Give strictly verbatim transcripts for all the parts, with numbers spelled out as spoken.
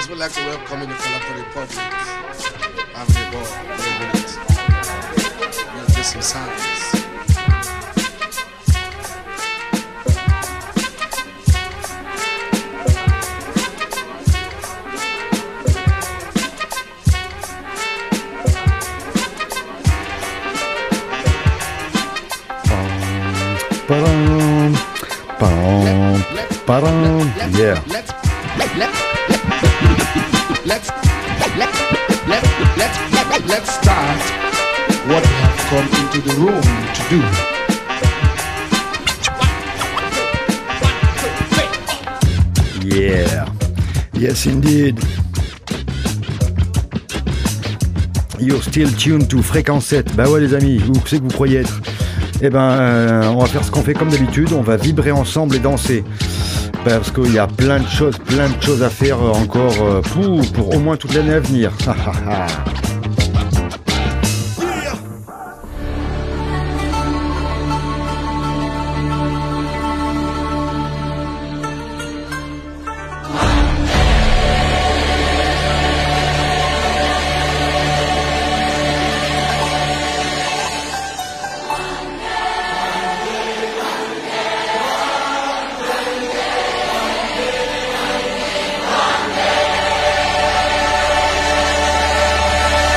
would like to welcome in the Falafel Republic. I'm the boy, the minute. We'll do some sounds. Ba-dum, ba-dum, ba-dum, yeah. Let's let let let's let let let's let's start what we have come into the room to do. Yeah. Yes, indeed. You're still tuned to Fréquence sept. Bah ouais, les amis, où c'est que vous croyez être? Eh ben, euh, on va faire ce qu'on fait comme d'habitude. On va vibrer ensemble et danser. Ben, parce qu'il y a plein de choses, plein de choses à faire encore euh, pour, pour au moins toute l'année à venir. One day.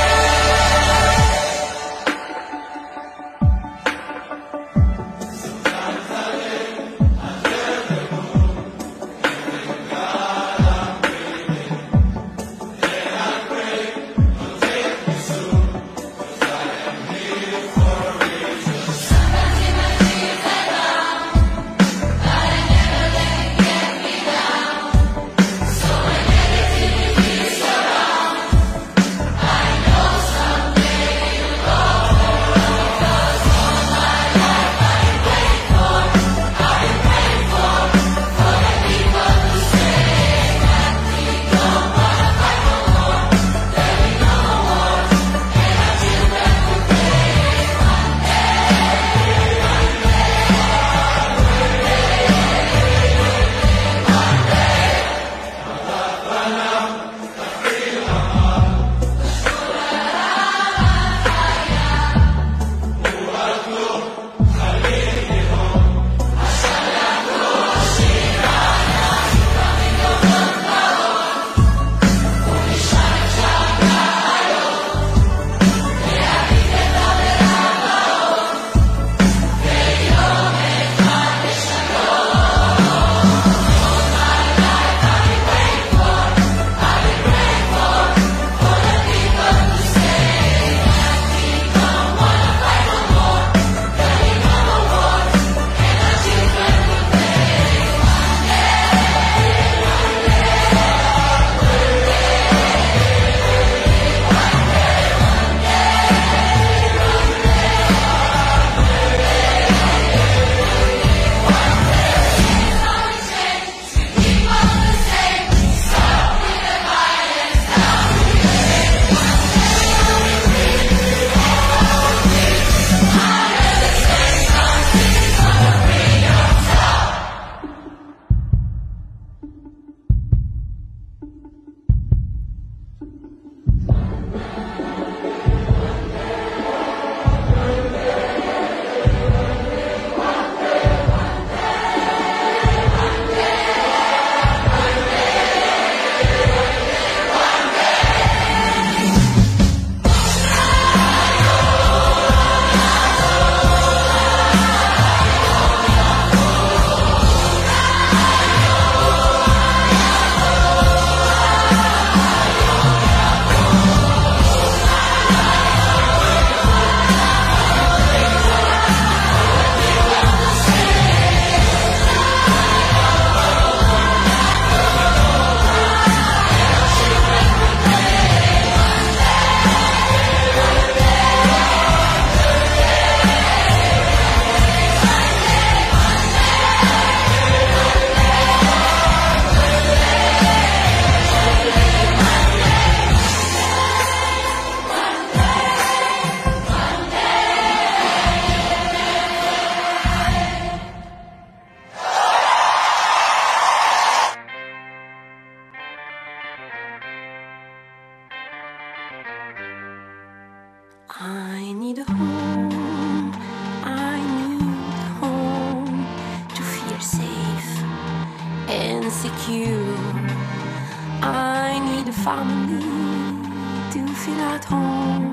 insecure. I need a family to feel at home.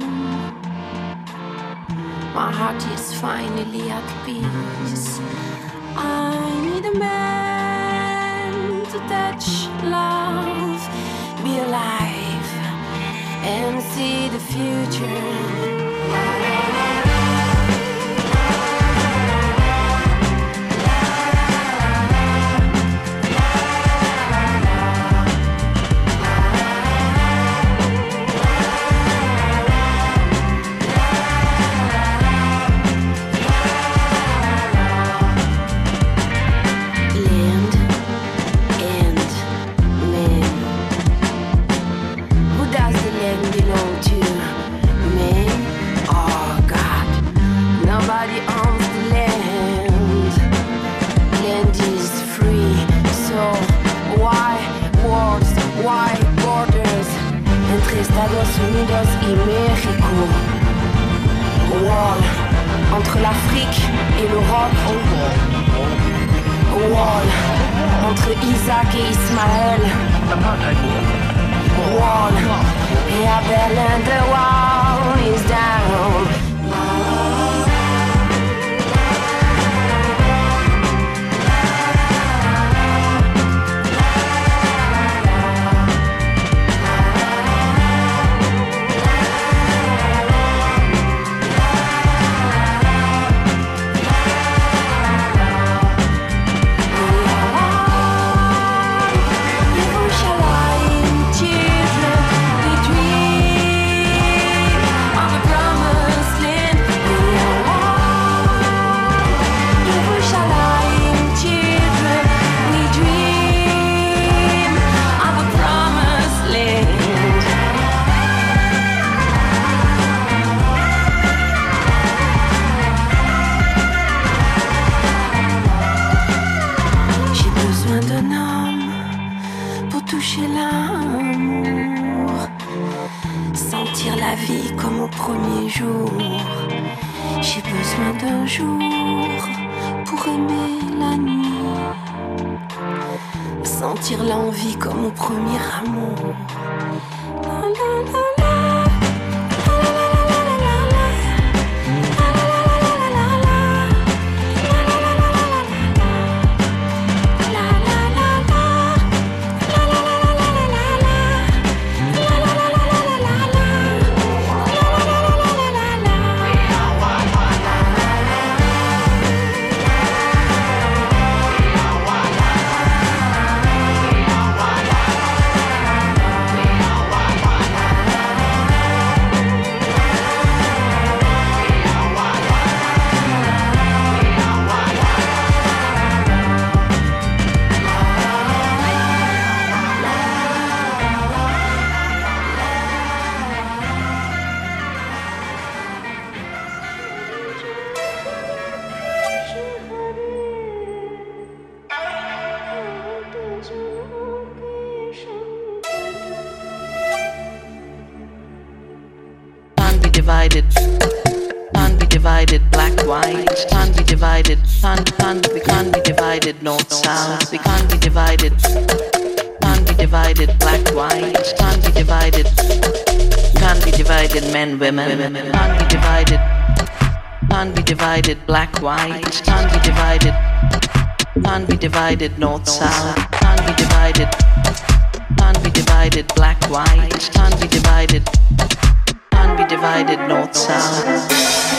My heart is finally at peace. I need a man to touch, love, be alive, and see the future. Estados Unidos y México. Wall entre l'Afrique et l'Europe. Wall entre Isaac et Ismaël. Wall et à Berlin, the wall is down. Premier jour, j'ai besoin d'un jour pour aimer la nuit, sentir l'envie comme au premier amour. La, la, la, la. divided, can't be divided, black, white, can't be divided, can't, can't, we can't be divided, north, south, we can't be divided, can't be divided, black, white, can't be divided, can't be divided, men, women, can't be divided, can't be divided, black, white, can't be divided, can't be divided, north, south, can't be divided, can't be divided, black, white, can't be divided, can't be divided, north, south.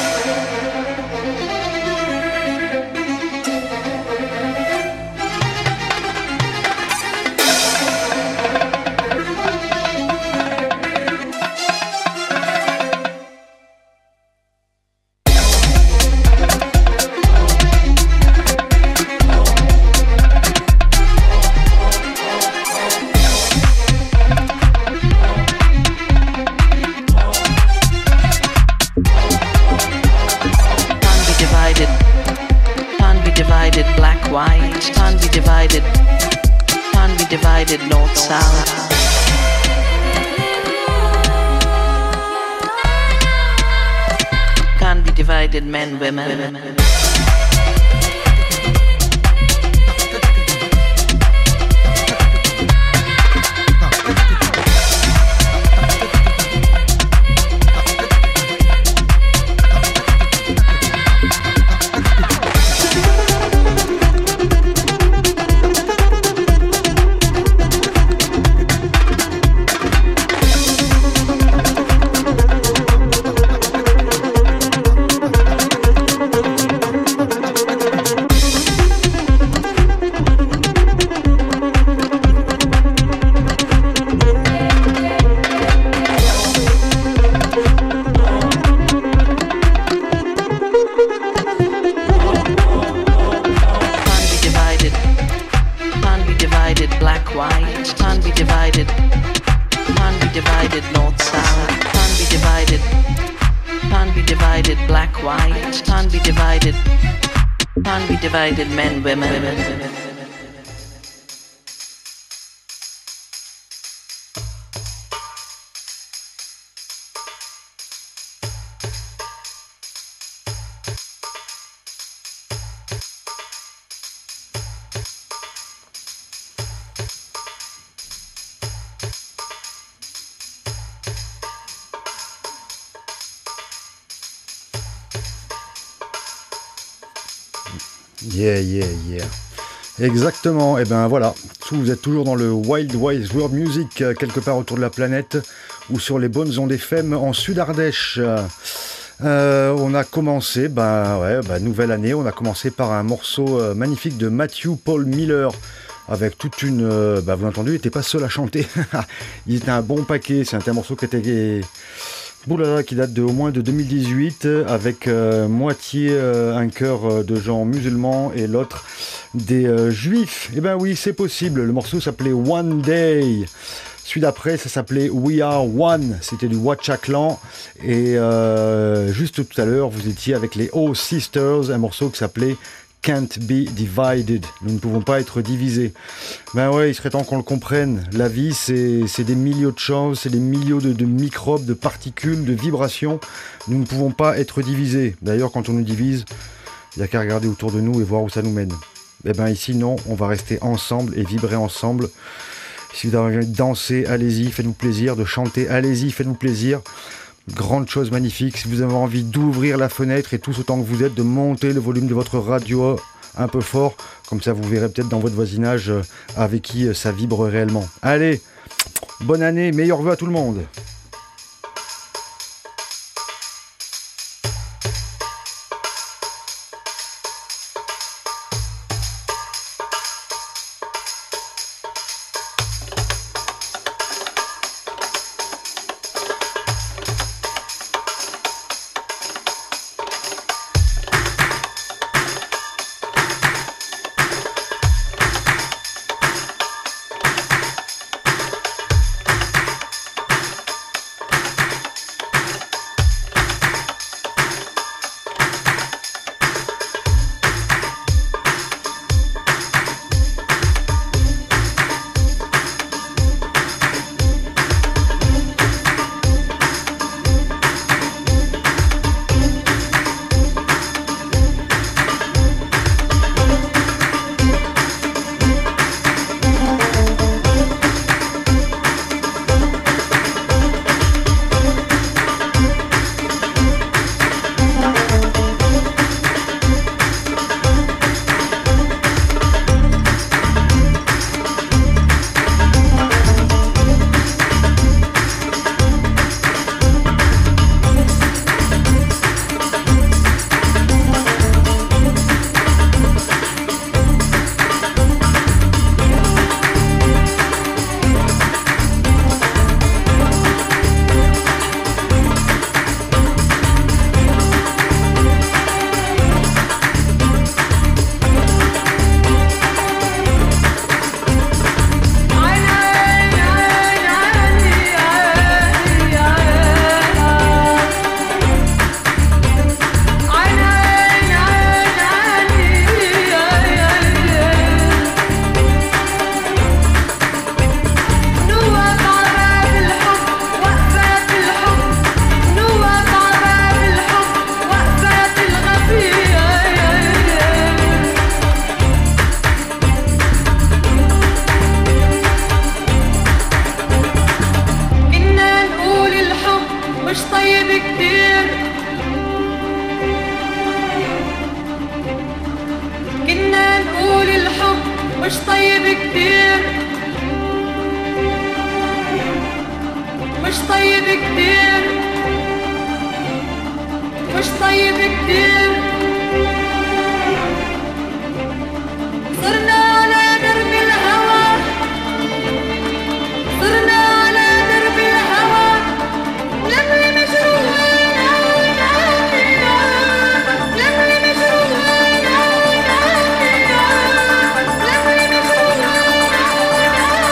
Divided north south. Can't be divided men women. white. Can't be divided. Can't be divided north south. Can't be divided. Can't be divided black white. Can't be divided. Can't be divided men women. Yeah, yeah, yeah. Exactement, et ben voilà, vous êtes toujours dans le Wild Wise World Music, quelque part autour de la planète, ou sur les bonnes ondes F M en Sud-Ardèche. Euh, on a commencé, ben ouais, ben, nouvelle année, on a commencé par un morceau euh, magnifique de Matthew Paul Miller, avec toute une... Euh, ben, vous l'avez entendu, il n'était pas seul à chanter, il était un bon paquet, c'est un morceau qui était... Boulala, qui date de au moins de deux mille dix-huit, avec euh, moitié euh, un chœur de gens musulmans et l'autre des euh, juifs. Eh ben oui, c'est possible. Le morceau s'appelait One Day. Celui d'après, ça s'appelait We Are One. C'était du Watcha Clan. Et euh, juste tout à l'heure, vous étiez avec les Oh Sisters, un morceau qui s'appelait Can't Be Divided. Nous ne pouvons pas être divisés. Ben ouais, il serait temps qu'on le comprenne. La vie, c'est, c'est des millions de choses, c'est des millions de, de microbes, de particules, de vibrations. Nous ne pouvons pas être divisés. D'ailleurs, quand on nous divise, il n'y a qu'à regarder autour de nous et voir où ça nous mène. Eh ben ici, non, on va rester ensemble et vibrer ensemble. Si vous avez envie de danser, allez-y, faites-vous plaisir. De chanter, allez-y, faites-vous plaisir. Grande chose magnifique, si vous avez envie d'ouvrir la fenêtre et tous autant que vous êtes, de monter le volume de votre radio un peu fort, comme ça vous verrez peut-être dans votre voisinage avec qui ça vibre réellement. Allez, bonne année, meilleurs vœux à tout le monde. مش طيب كتير مش طيب كتير مش طيب كتير صرنا على درب الهوى صرنا على درب الهوى لمي مجروحين عين عين لمي مجروحين عين عين لمي مجروحين عين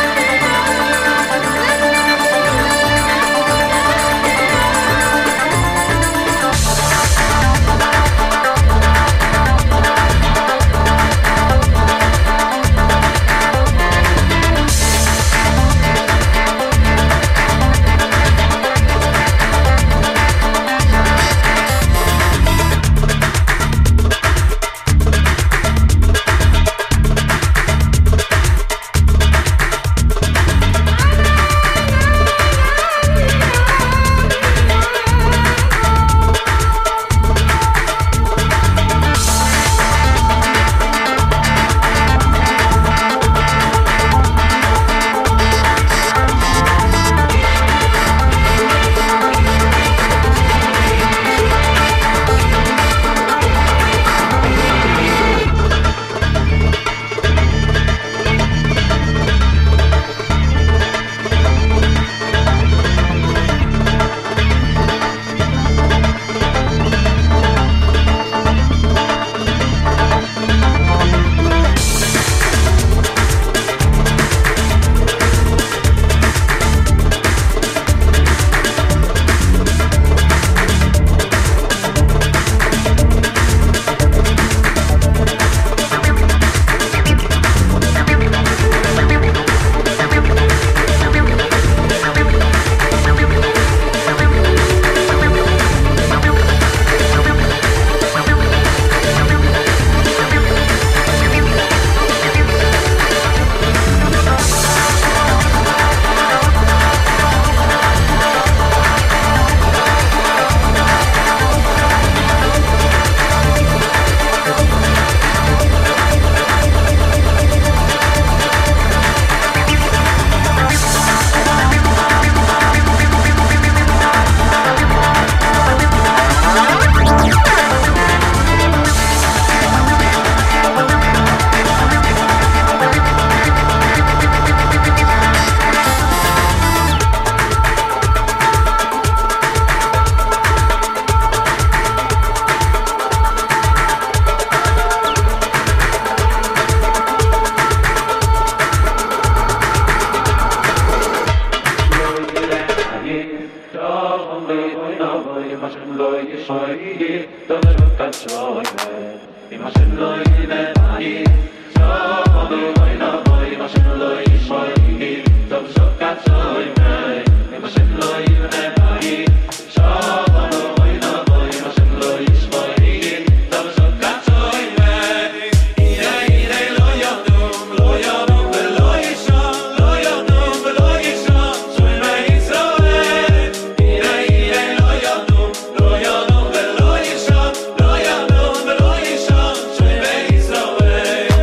Israel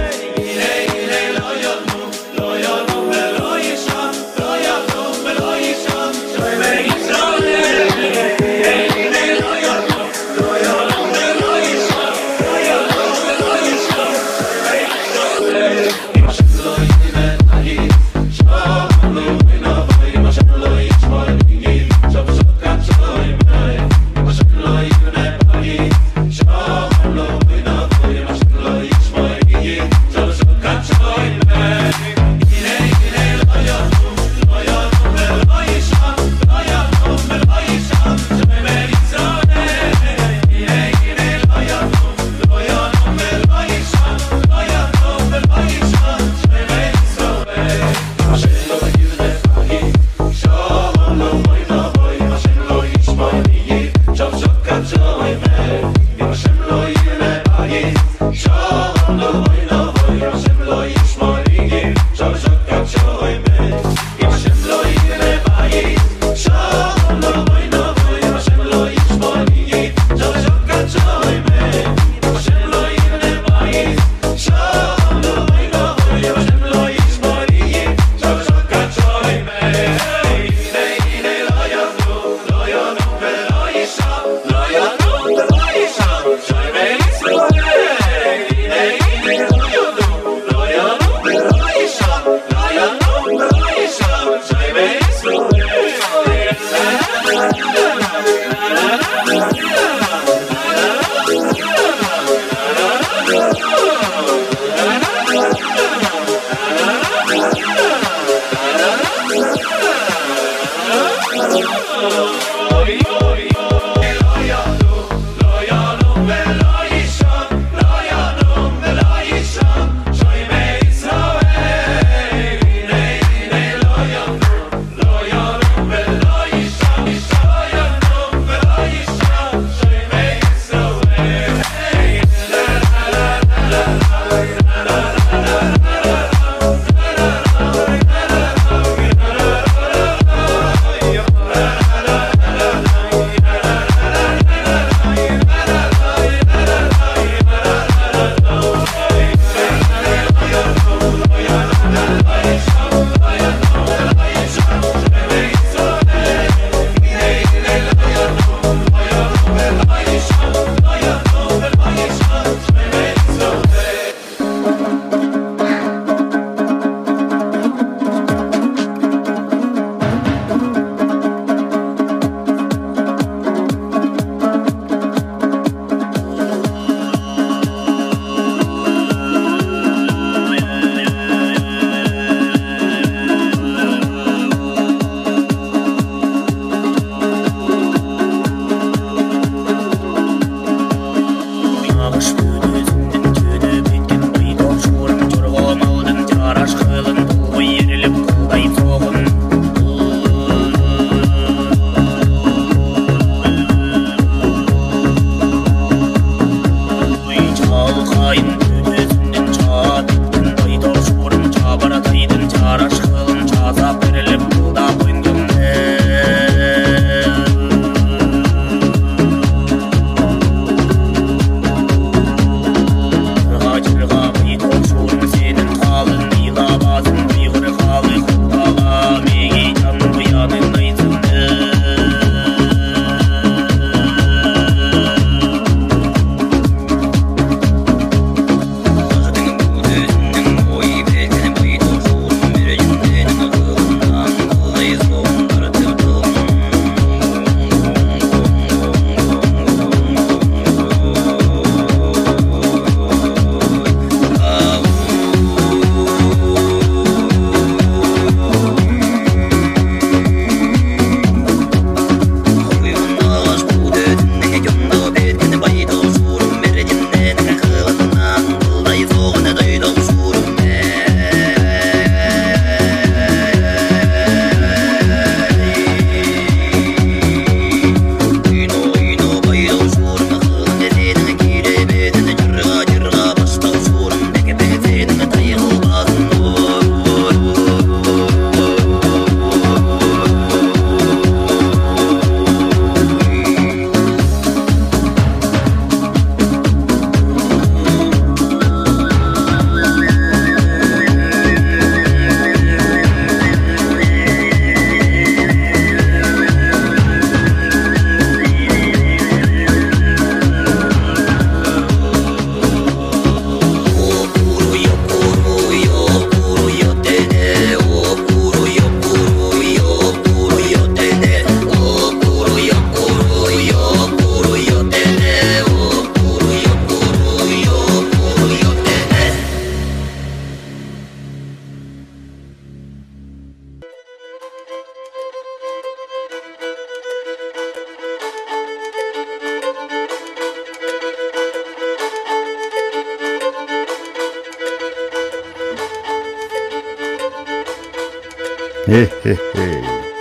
Eh, eh, eh.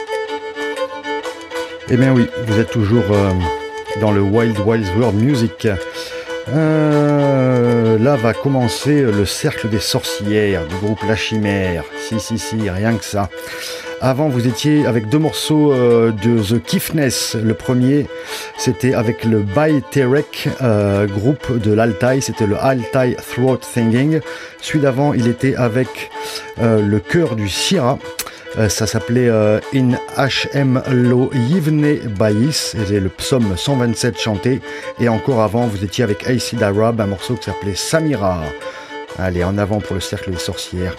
Eh bien oui, vous êtes toujours euh, dans le Wild Wild World Music. Euh, là va commencer le cercle des sorcières du groupe La Chimère. Si, si, si, rien que ça. Avant, vous étiez avec deux morceaux euh, de The Kiffness. Le premier, c'était avec le Bai Terek, euh, groupe de l'Altai. C'était le Altai Throat Singing. Celui d'avant, il était avec euh, le chœur du Syrah. Euh, ça s'appelait euh, In H M Lo Yivne Baïs, et c'est le psaume cent vingt-sept chanté. Et encore avant, vous étiez avec Acid Arab, un morceau qui s'appelait Samira. Allez, en avant pour le cercle des sorcières.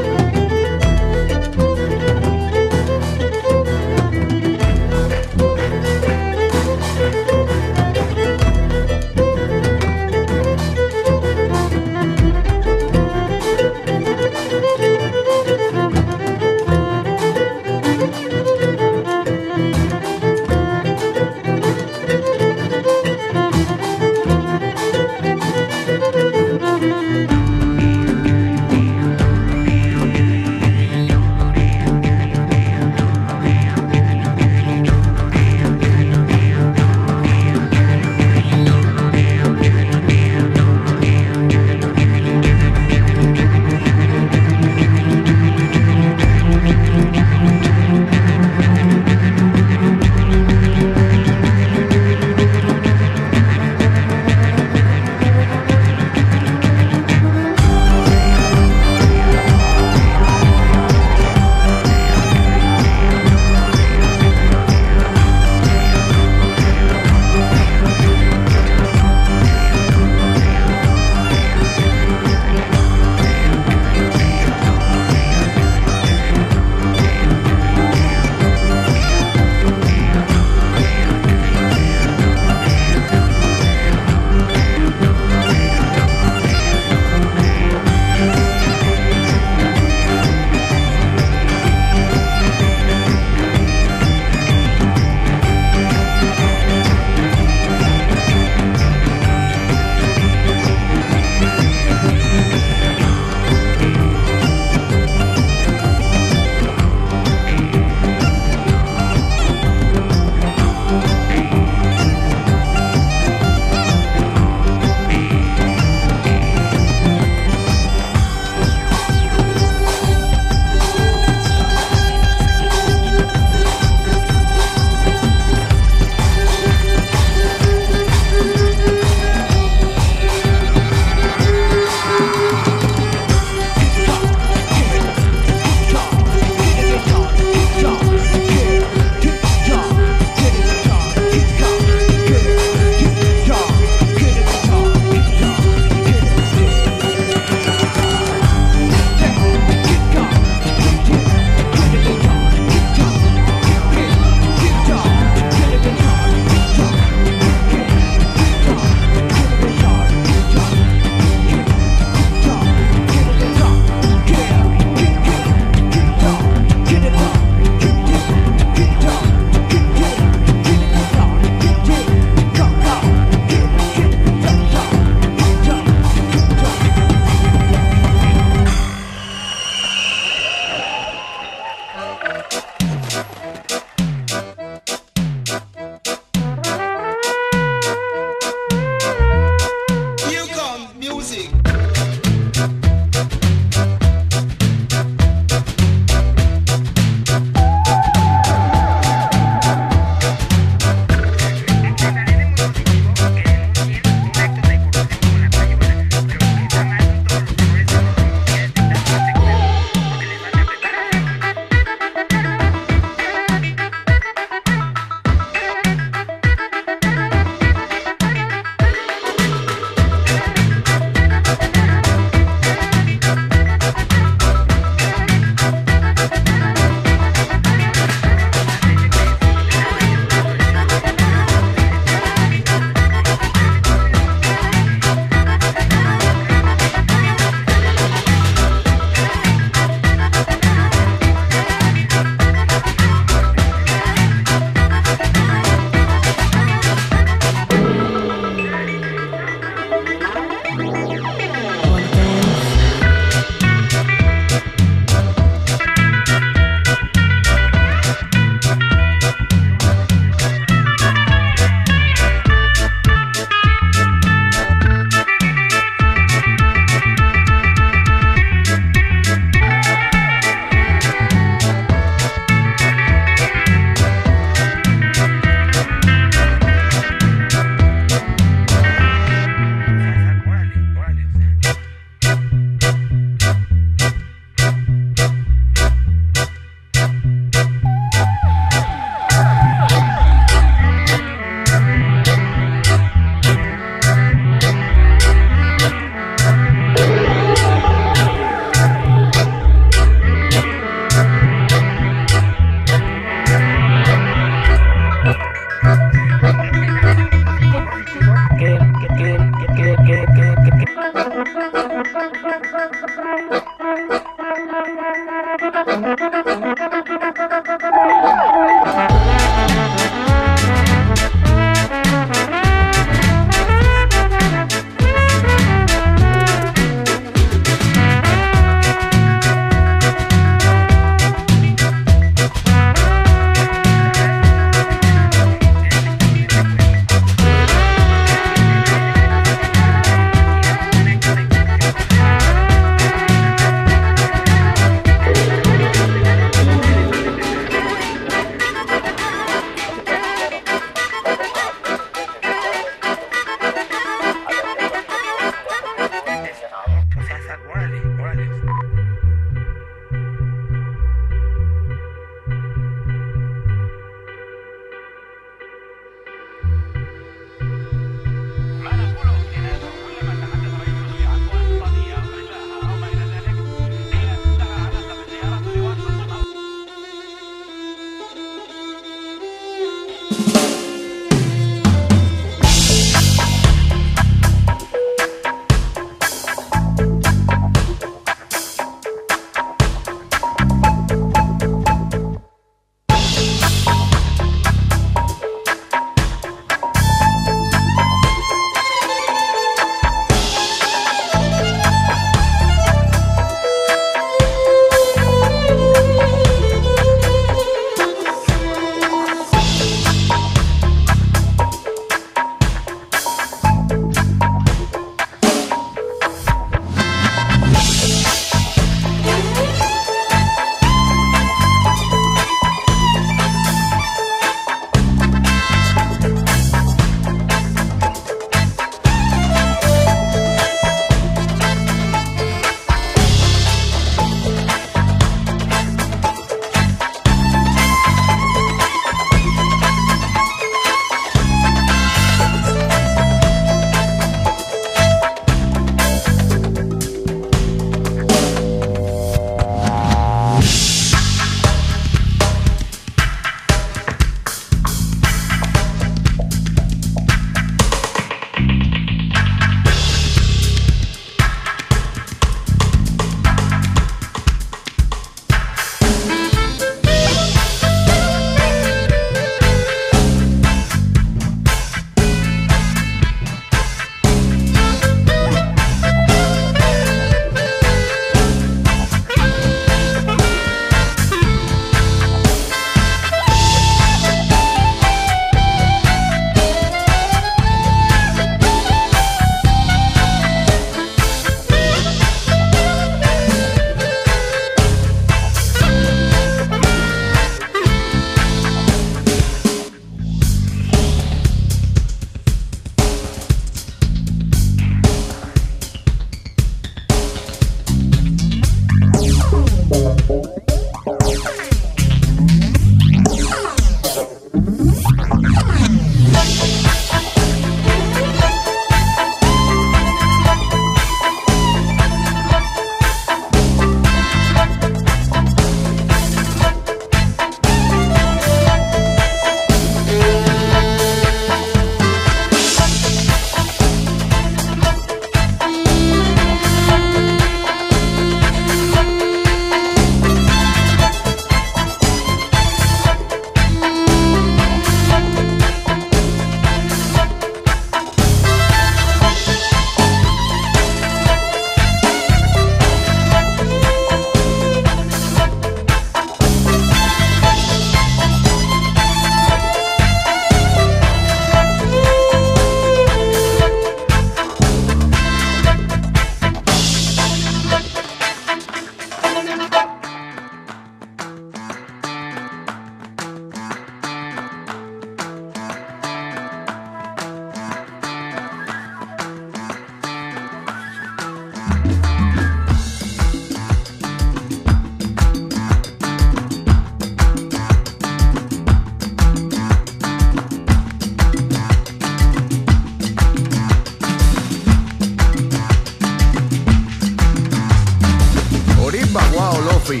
Lofi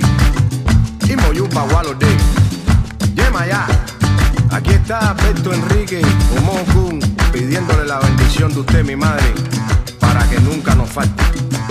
y Moyupa Walode. Yema ya. Aquí está Alberto Enrique Humón Kun pidiéndole la bendición de usted, mi madre, para que nunca nos falte.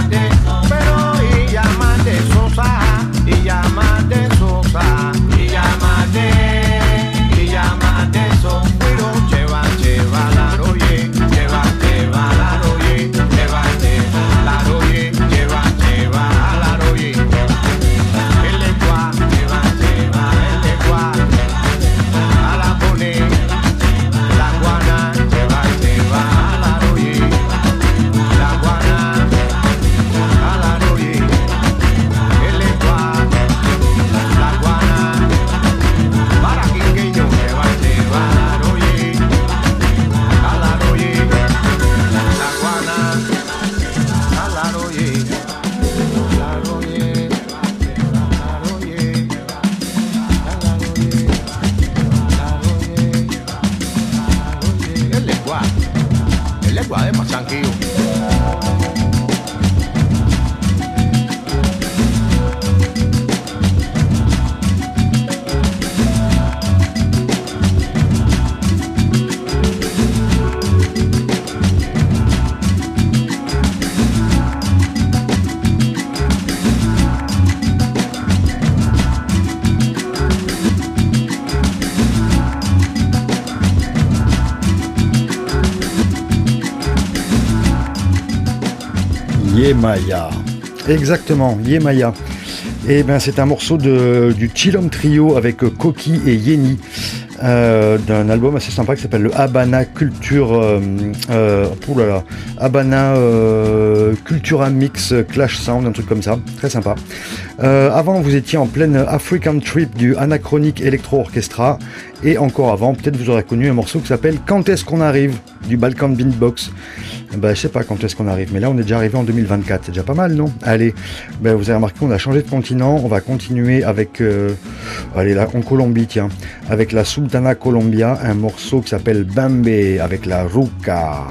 Yemaya. Exactement, Yemaya. Et ben c'est un morceau de, du Chillom Trio avec Koki et Yeni. Euh, d'un album assez sympa qui s'appelle le Habana Culture euh, euh, oh là là, Habana euh, Cultura Mix Clash Sound, un truc comme ça, très sympa. Euh, avant vous étiez en pleine African Trip du Anachronic Electro Orchestra, et encore avant peut-être vous aurez connu un morceau qui s'appelle Quand est-ce qu'on arrive du Balkan Beatbox. Ben, je sais pas quand est-ce qu'on arrive, mais là on est déjà arrivé en deux mille vingt-quatre, c'est déjà pas mal, non? Allez, ben, vous avez remarqué qu'on a changé de continent, on va continuer avec, euh, allez là, en Colombie, tiens, avec la Sultana Colombia, un morceau qui s'appelle Bambe avec la Ruca.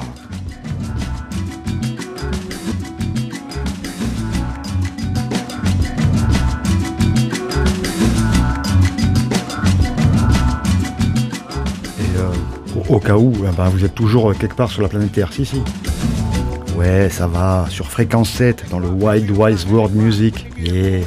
Au cas où, ben vous êtes toujours quelque part sur la planète Terre, si, si. Ouais, ça va, sur Fréquence sept, dans le Wide Wise World Music. Yeah.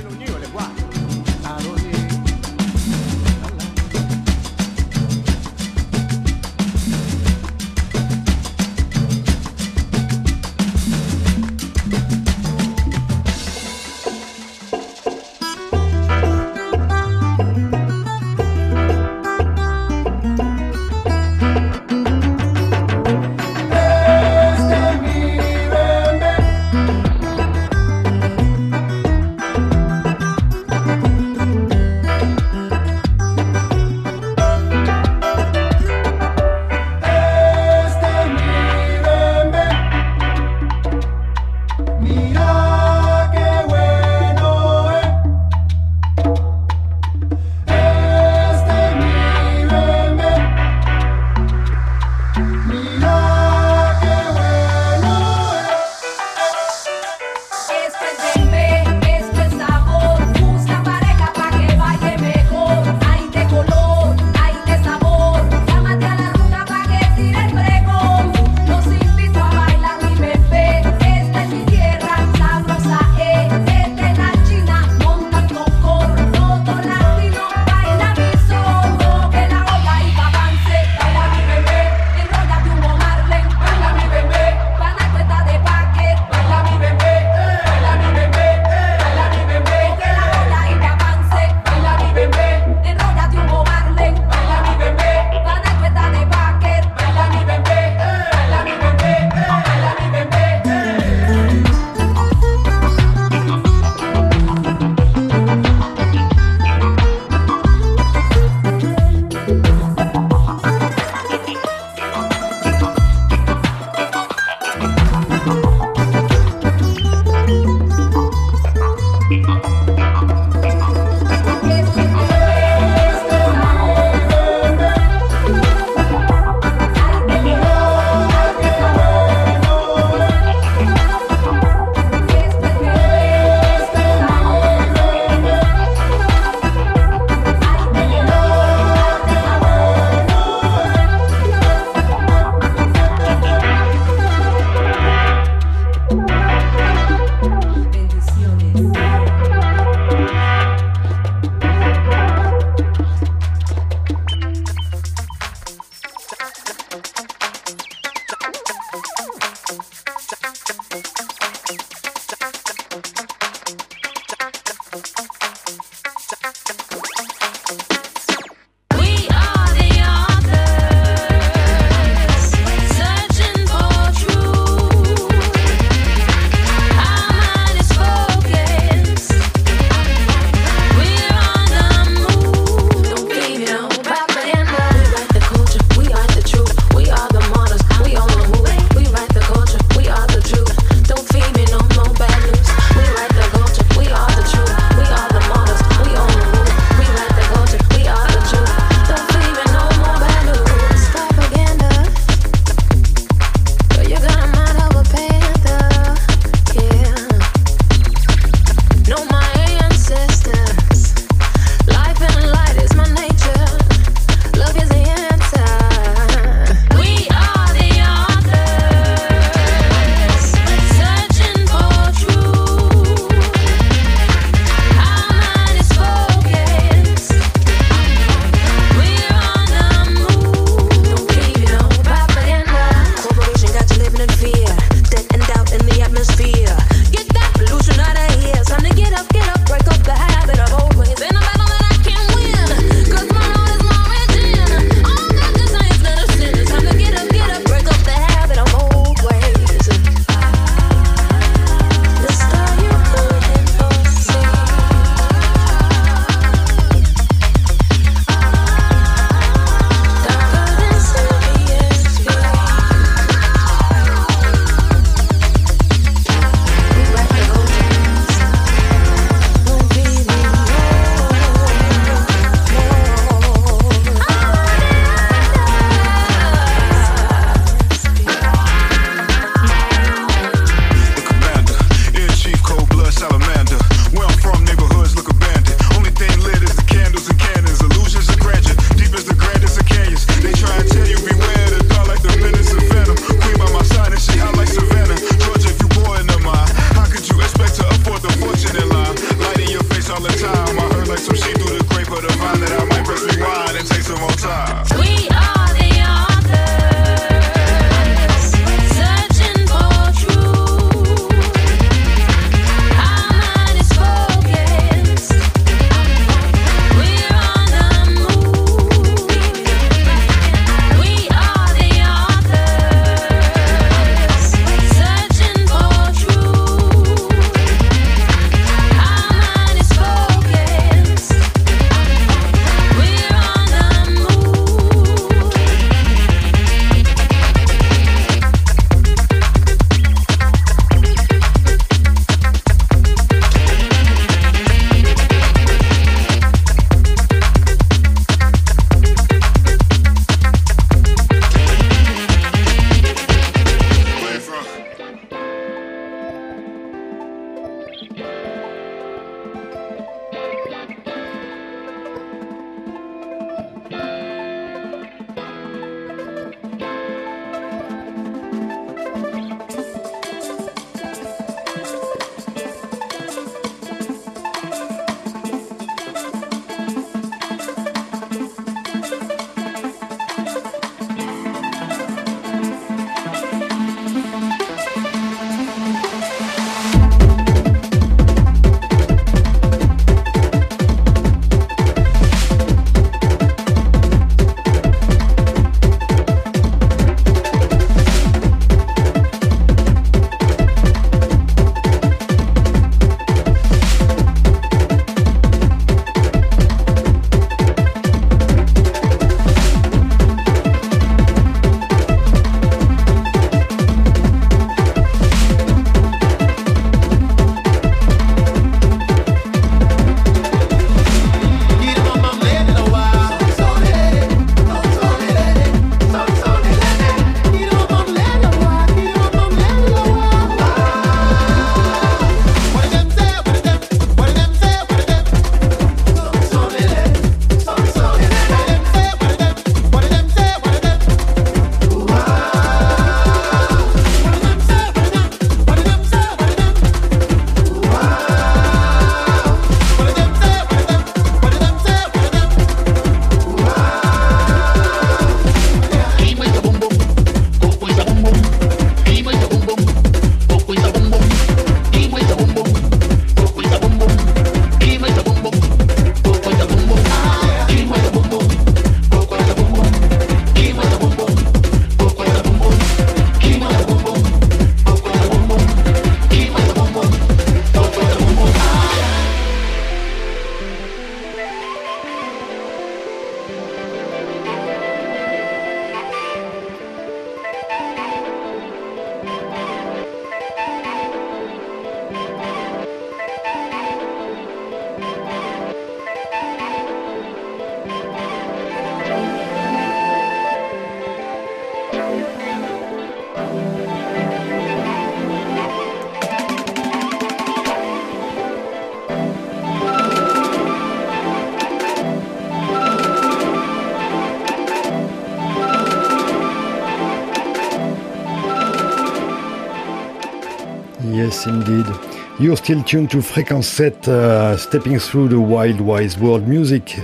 Yes, indeed. You're still tuned to Fréquence sept, uh, stepping through the wild, wise world music.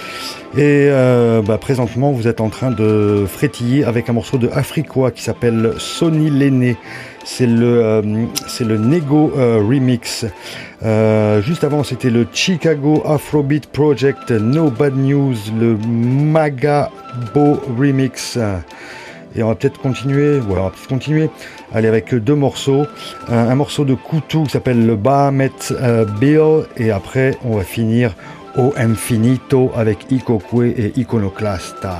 Et euh, bah, présentement, vous êtes en train de frétiller avec un morceau de Afriqua qui s'appelle Sonny Lenné. C'est le, euh, c'est le Nego euh, remix. Euh, juste avant, c'était le Chicago Afrobeat Project No Bad News, le Magabo remix. Et on va peut-être continuer, voilà, on va peut-être continuer. Allez, avec deux morceaux. Un, un morceau de Koutou qui s'appelle le Bahamet euh, Bill. Et après, on va finir au Infinito avec Ikokwe et Iconoclasta.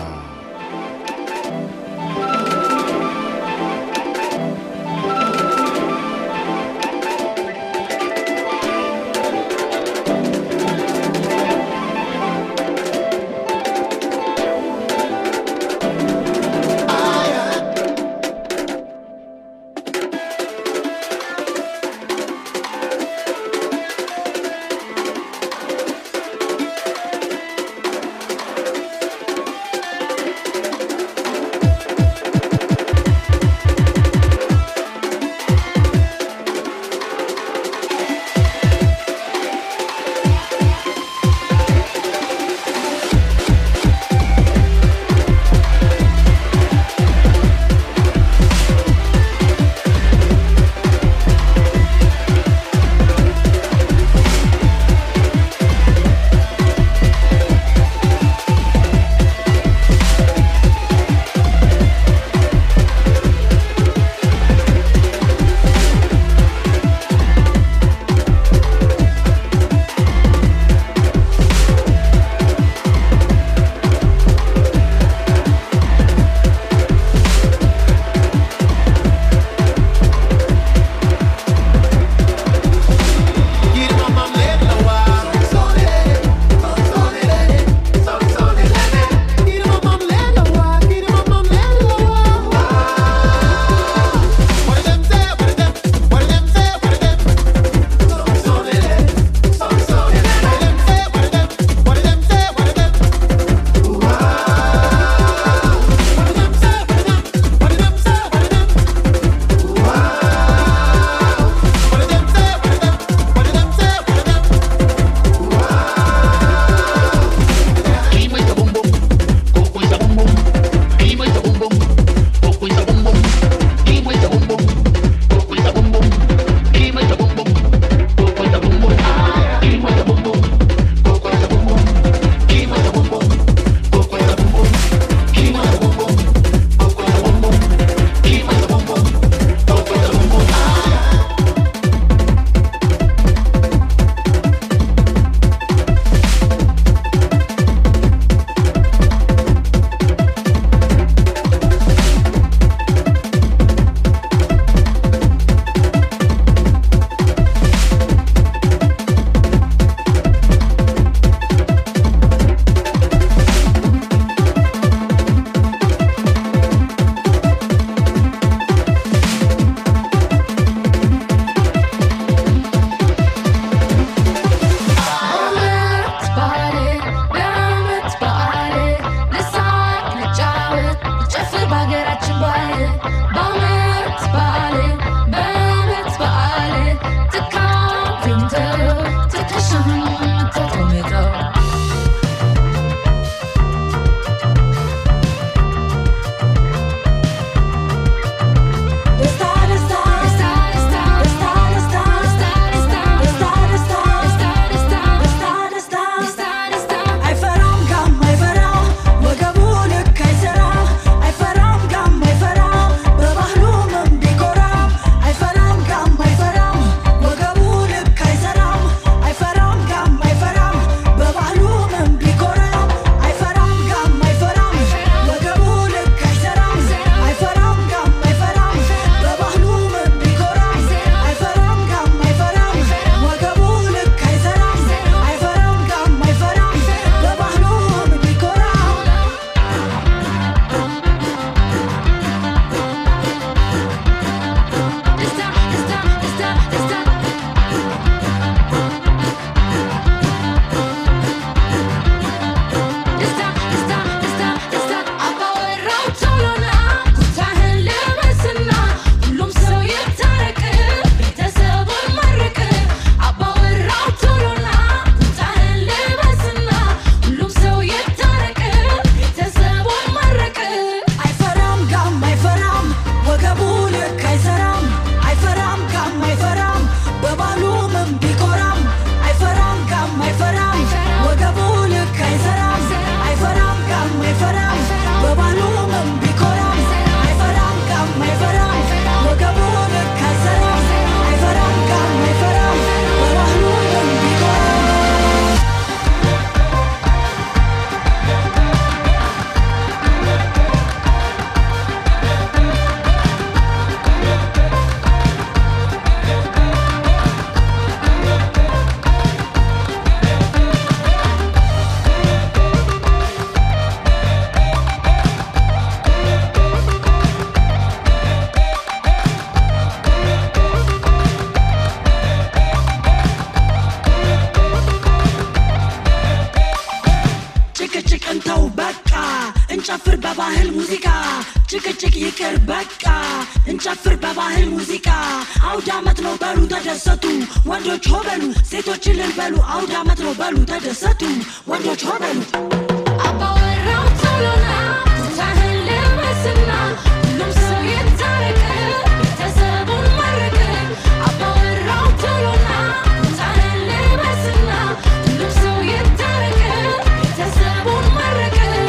እንጨፍር በባህል ሙዚቃ ጭቅጭቅ ይቅር በቃ እንጨፍር በባህል ሙዚቃ አውደ ዓመት ነው በሉ ተደሰቱ ወንዶች ሆ በሉ ሴቶች እልል በሉ አውደ ዓመት ነው በሉ ተደሰቱ ወንዶች ሆ በሉ አባወራው ቶሎና ታህል ልበስና ሁሉም ሰው ይታረቅ ቤተሰቡን ማረቅ አባወራው ቶሎና ታህል ልበስና ሁሉም ሰው ይታረቅ ቤተሰቡን ማረቅ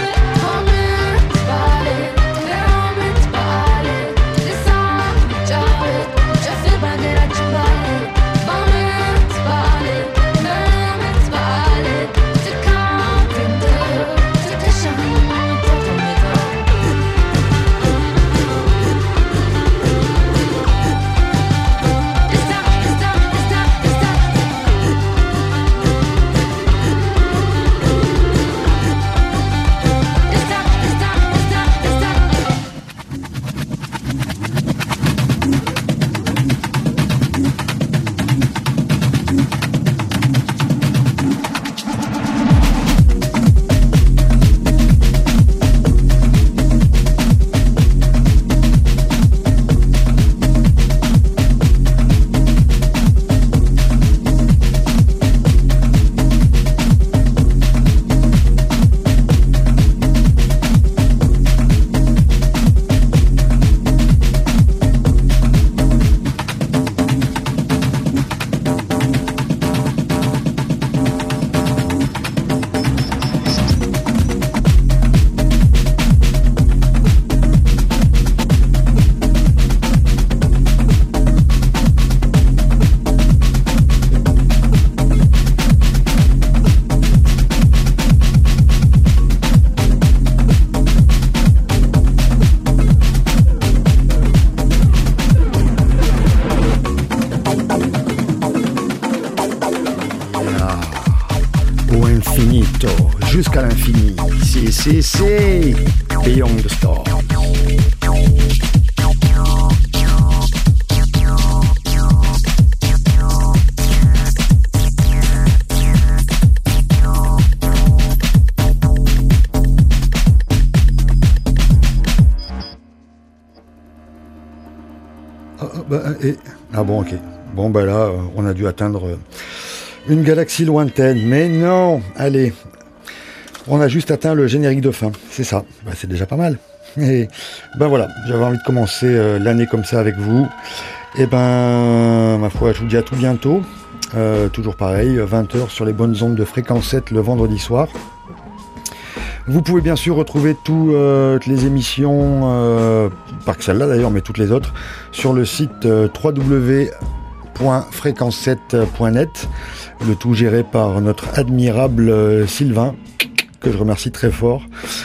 Jusqu'à l'infini, c'est, c'est, c'est Beyond the Stars. Ah, bah, et... ah bon, ok. Bon, bah là, on a dû atteindre une galaxie lointaine. Mais non, allez. On a juste atteint le générique de fin, c'est ça, bah, c'est déjà pas mal. Et ben voilà, j'avais envie de commencer euh, l'année comme ça avec vous. Et ben, ma foi, je vous dis à tout bientôt. Euh, toujours pareil, vingt heures sur les bonnes ondes de Fréquence sept le vendredi soir. Vous pouvez bien sûr retrouver tout, euh, toutes les émissions, euh, pas que celle-là d'ailleurs, mais toutes les autres, sur le site euh, w w w point fréquence sept point net, le tout géré par notre admirable euh, Sylvain, que je remercie très fort.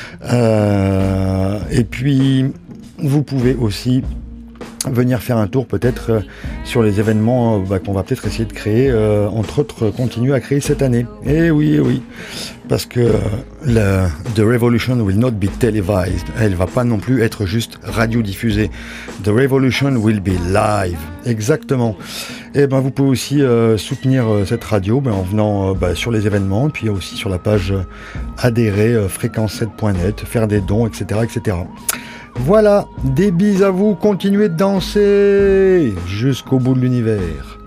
Euh, et puis, vous pouvez aussi venir faire un tour peut-être euh, sur les événements euh, bah, qu'on va peut-être essayer de créer, euh, entre autres, continuer à créer cette année. Et oui, et oui, parce que euh, la, The Revolution will not be televised. Elle va pas non plus être juste radiodiffusée. The Revolution will be live. Exactement. Et ben vous pouvez aussi euh, soutenir euh, cette radio ben, en venant euh, bah, sur les événements, puis aussi sur la page euh, adhérer euh, fréquence sept point net, faire des dons, et cetera, et cetera. Voilà, des bises à vous, continuez de danser jusqu'au bout de l'univers.